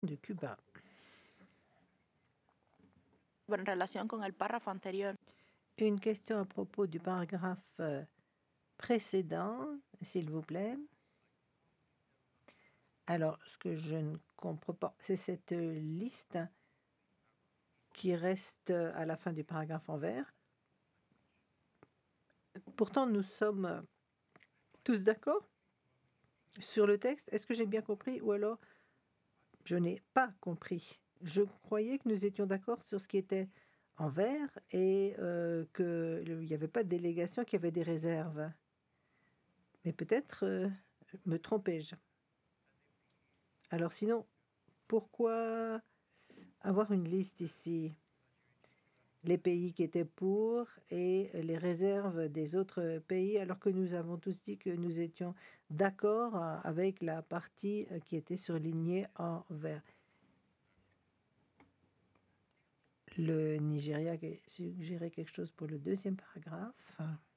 de Cuba. En relación con el párrafo anterior. Une question à propos du paragraphe précédent, s'il vous plaît. Alors, ce que je ne comprends pas, c'est cette liste qui reste à la fin du paragraphe en vert. Pourtant, nous sommes tous d'accord sur le texte. Est-ce que j'ai bien compris ou alors je n'ai pas compris? Je croyais que nous étions d'accord sur ce qui était en vert et qu'il n'y avait pas de délégation qui avait des réserves. Mais peut-être me trompais-je. Alors sinon, pourquoi avoir une liste ici? Les pays qui étaient pour et les réserves des autres pays, alors que nous avons tous dit que nous étions d'accord avec la partie qui était surlignée en vert. Le Nigeria a suggéré quelque chose pour le deuxième paragraphe.